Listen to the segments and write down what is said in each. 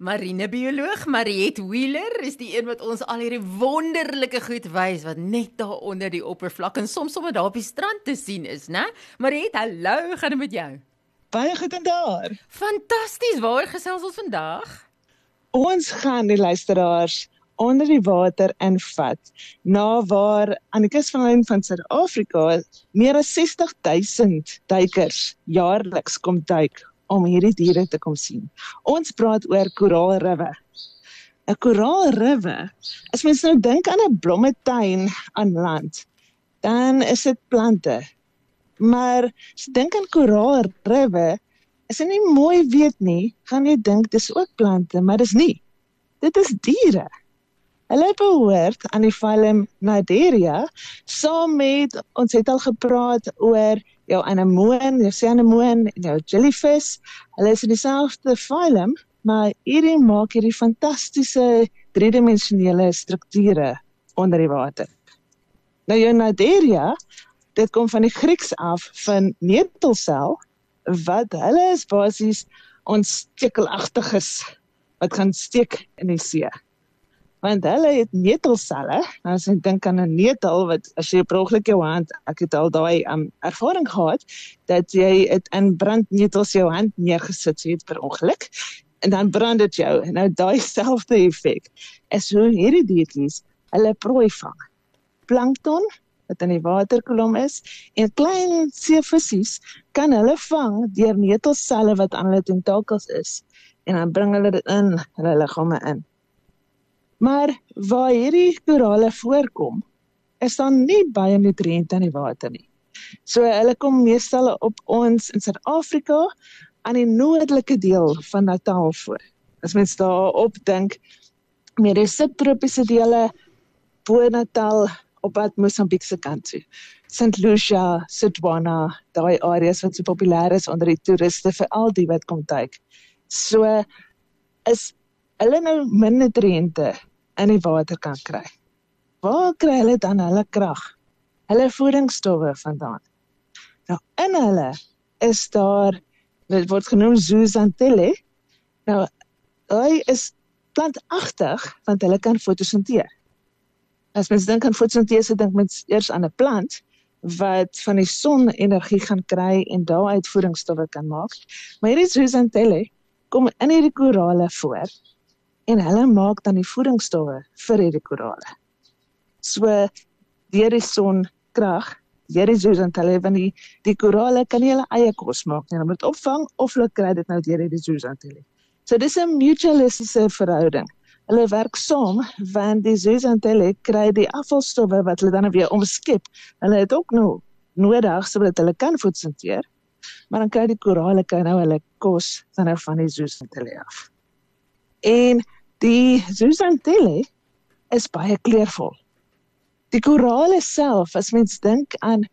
Marinebioloog Mariette Wheeler is die een wat ons al hierdie wonderlike goed wys wat net daar onder die oppervlak en soms sommer daar op die strand te sien is, né? Mariette, hallo, hoe gaan dit met jou? Baie goed en daar. Fantasties, waar gesels ons vandag? Ons gaan die luisteraars onder die water invat na waar aan die kus van Suid-Afrika meer as 60,000 duikers jaarliks kom duik om hierdie diere te kom sien. Ons praat oor koraalriwe. 'n Koraalriwe, as mens nou dink aan 'n blommetuin aan land, dan is dit plante. Maar as jy dink aan koraalriwe, as jy nie mooi weet nie, gaan jy dink dis ook plante, maar dis nie. Dit is diere. Hulle behoort aan die phylum Cnidaria, saam met, ons het al gepraat oor jou anemoon, jou seanemoon en jou jellyfish. Hulle is in dieselfde phylum, maar hierdie maak hierdie fantastiese driedimensionele strukture onder die water. Nou jou Cnidaria, dit kom van die Grieks af van netelsel, wat hulle is basies ons stekelagtiges wat gaan steek in die see. Want hulle het netelselle, as jy dink aan 'n netel, wat as jy per ongeluk jou hand, ek het al daai ervaring gehad, dat jy het in brandnetels jou hand neergesit het per ongeluk, en dan brand dit jou. En nou daai selfde effek is hoe hierdie diertjies hulle prooi vang. Plankton, wat in die waterkolom is, en klein seevissies kan hulle vang deur netelselle wat aan hulle tentakels is, en dan bring hulle dit in hulle liggame in. Maar waar hierdie korale voorkom, is daar nie baie nutriënte in die water nie. So hulle kom meestal op ons in Suid-Afrika aan die noordelike deel van Natal voor. As mens daarop dink, meer die subtropiese dele, bo Natal, op pad Mosambiek se kant toe. St. Lucia, Setswana, daai areas wat so populêr is onder die toeriste, vir al die wat kom duik. So is hulle nou min nutriënte in die water kan kry. Waar kry hulle dan hulle krag? Hulle voedingsstowwe vandaan. Nou in hulle is daar, dit word genoem zooxanthellae. Nou hy is plantagtig, want hulle kan fotosinteer. As mens dink aan fotosintese, dink mens eers aan 'n plant wat van die son energie gaan kry en daaruit voedingsstowwe kan maak. Maar hierdie zooxanthellae kom in hierdie korale voor en hulle maak dan die voedingsstowwe vir hierdie korale. So deur die sonkrag, deur die zooxanthellae, want die korale kan nie hulle eie kos maak nie. Hulle moet opvang of hulle kry dit nou deur die zooxanthellae. So dis 'n mutualistiese verhouding. Hulle werk saam, want die zooxanthellae kry die afvalstowwe wat hulle dan weer omskep. Hulle het ook nou nodig sodat hulle kan fotosinteer, maar dan kry die korale nou hulle kos dan nou van die zooxanthellae af. En die zooxanthellae is baie kleurvol. Die korale self, as mens dink aan,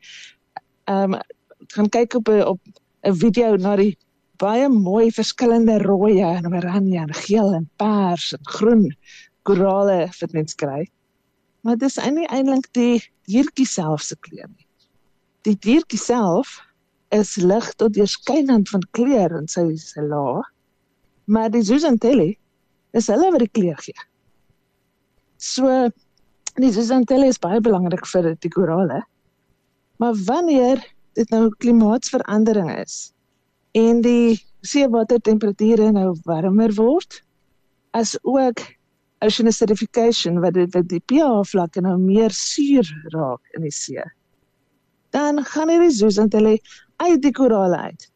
gaan kyk op 'n video na die baie mooi verskillende rooie en oranje en geel en pers en groen korale wat mens kry. Maar dit is eintlik die diertjie self se kleur nie. Die diertjie self is lig tot deurskynend van kleur in sy laag, maar die zooxanthellae is hulle wat die kleur gee. So die zooxanthellae is baie belangrik vir die korale, maar wanneer dit nou klimaatsverandering is en die seewatertemperature nou warmer word, as ook ocean acidification, wat die pH-vlakke nou meer suur raak in die see, dan gaan hierdie zooxanthellae uit die korale uit.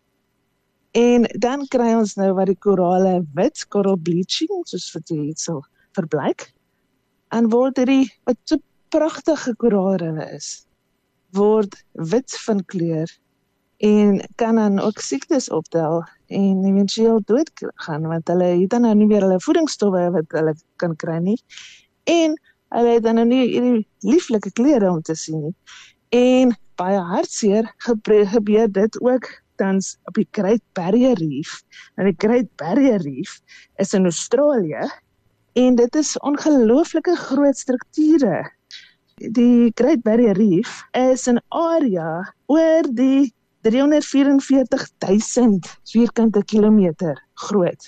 En dan kry ons nou wat die korale wit, coral bleaching, soos wat jy hier sal verblyk, en word hierdie, wat so pragtige koraalriwe is, word wit van kleur, en kan dan ook siektes optel en eventueel doodgaan, want hulle het dan nou nie meer hulle voedingsstowwe wat hulle kan kry nie, en hulle het dan nou nie hierdie lieflike kleure om te sien nie, en baie hartseer gebeur dit ook tans op die Great Barrier Reef. En die Great Barrier Reef is in Australië, en dit is ongelooflike groot strukture. Die Great Barrier Reef is 'n area oor die 344,000 vierkante kilometer groot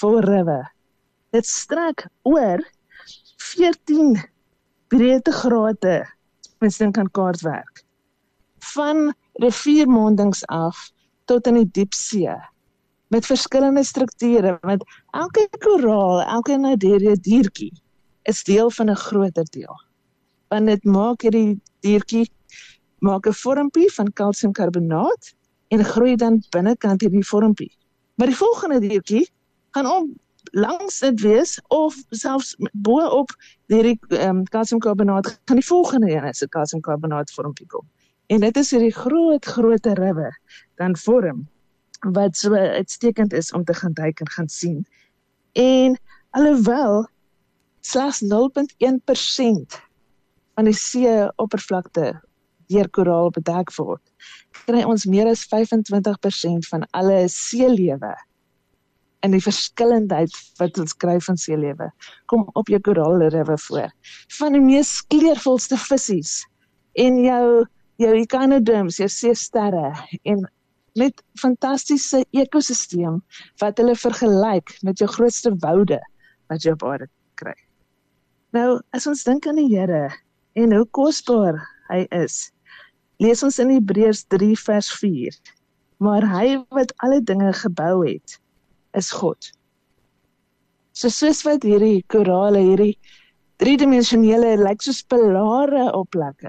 Fall River. Dit strek oor 14 breedtegrade, mens dink aan kaartwerk, van riviermondings af tot in die diepsee, met verskillende strukture, met elke koraal, elke naderie diertjie, is deel van 'n groter deel. Want dit maak hierdie diertjie, maak 'n vormpie van kalsiumkarbonaat, en groei dan binnekant hierdie vormpie. Maar die volgende diertjie gaan om langs dit wees, of selfs bo-op hierdie kalsiumkarbonaat, gaan die volgende een is 'n kalsiumkarbonaat vormpie kom. En dit is hierdie groot rivier dan vorm, wat so uitstekend is om te gaan duik en gaan sien. En alhoewel slegs 0,1% van die see-oppervlakte deur koraal bedek word, kry ons meer as 25% van alle seelewe en die verskillendheid wat ons kry van seelewe, kom op jou koraalrivier voor. Van die mees kleurvolste vissies en jou echinoderms, jou seesterre, en met fantastiese ekosisteem wat hulle vergelyk met jou grootste woude wat jy op aarde kry. Nou, as ons dink aan die Here en hoe kosbaar hy is, lees ons in Hebreërs 3 vers 4, maar hy wat alle dinge gebou het, is God. Soos wat hierdie korale, hierdie driedimensionele, lyk soos pilare op plekke,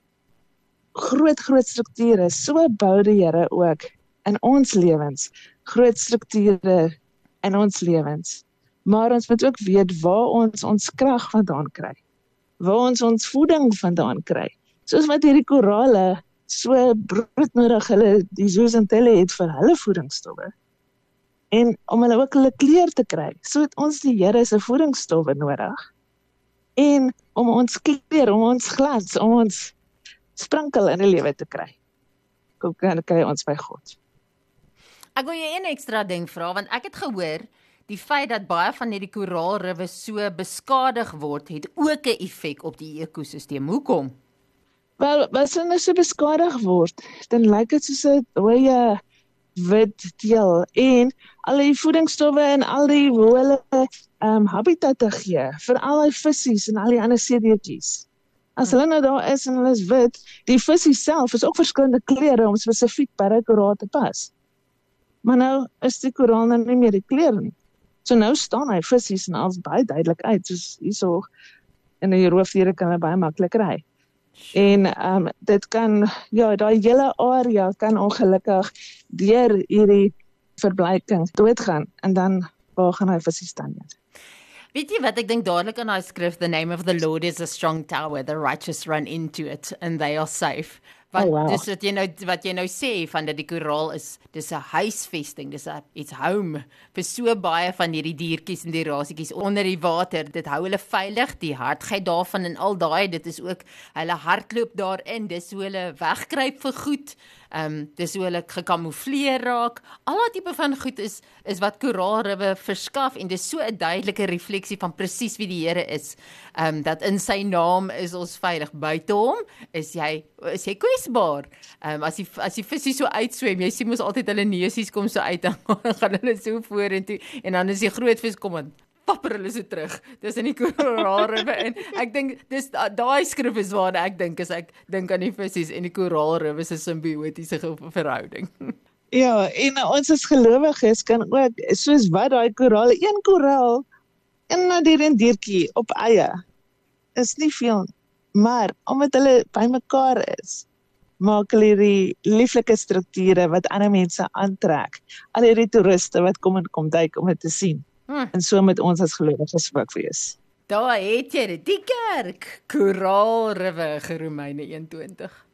groot strukture, so bou die Here ook in ons lewens, groot strukture in ons lewens. Maar ons moet ook weet waar ons krag vandaan kry, waar ons voeding vandaan kry. Soos wat hierdie korale so broodnodig hulle die zooxanthelle het vir hulle voedingsstowwe. En om hulle ook hulle kleur te kry, so het ons die Here se voedingsstowwe nodig. En om ons kleur, om ons glans, om ons sprankel in die lewe te kry. Dan kry ons by God. Ek wil jou een ekstra ding vra, want ek het gehoor, die feit dat baie van hierdie koraalrivier so beskadig word, het ook 'n effek op die ekosisteem. Hoekom? Wel, as hulle so beskadig word, dan lyk dit soos 'n dooie wit deel, en al die voedingsstowwe en al die hoe hulle habitat te gee, vir al die vissies en al die ander seediertjies. As hulle nou daar is en hulle is wit, die vissies self is ook verskillende kleure om spesifiek by die koraal te pas. Maar nou is die koraal nou nie meer die kleur nie. So nou staan hy vissies en alles baie duidelik uit, soos hierso in die roofdiere kan hulle baie maklik ry. En dit kan, ja, daai hele area kan ongelukkig deur hierdie verbleiking doodgaan, en dan waar gaan hy vissies staan? Weet jy wat, ek dink dadelik aan daai skrif, the name of the Lord is a strong tower, the righteous run into it, and they are safe. Want dis wat jy nou sê, van dat die koraal dis 'n huisvesting, it's home, vir so baie van hierdie diertjies en die rasietjies onder die water, dit hou hulle veilig, die hartgeit daarvan en al daai, dit is ook, hulle hardloop daarin, dis hoe hulle wegkruip vir goed, dis hoe hulle gekamoufleer raak, al daai tipe van goed is wat koraalrivier verskaf, en dis so 'n duidelike refleksie van presies wie die Here is, dat in sy naam is ons veilig, buite hom is jy kwesbaar. As die vissies so uitswem, jy sien mos altyd hulle neusies kom so uit, dan gaan hulle so vorentoe, en dan is die groot vis kom en wapper hulle so terug. Dis in die koraalrivier, en ek dink, daai skrif is waar ek dink, as ek dink aan die vissies en die koraalrivier se simbiotiese verhouding. Ja, en ons as gelowiges kan ook, soos wat daai koraal, een koraal, en die diertjie op eie, is nie veel, maar omdat hulle bymekaar is, maak hulle die lieflike strukture wat ander mense aantrek, al hierdie toeriste wat kom duik om dit te sien. En so moet ons as gelowiges ook wees. Daar het jy dit, die kerk, Koraalrivier, Romeine 21.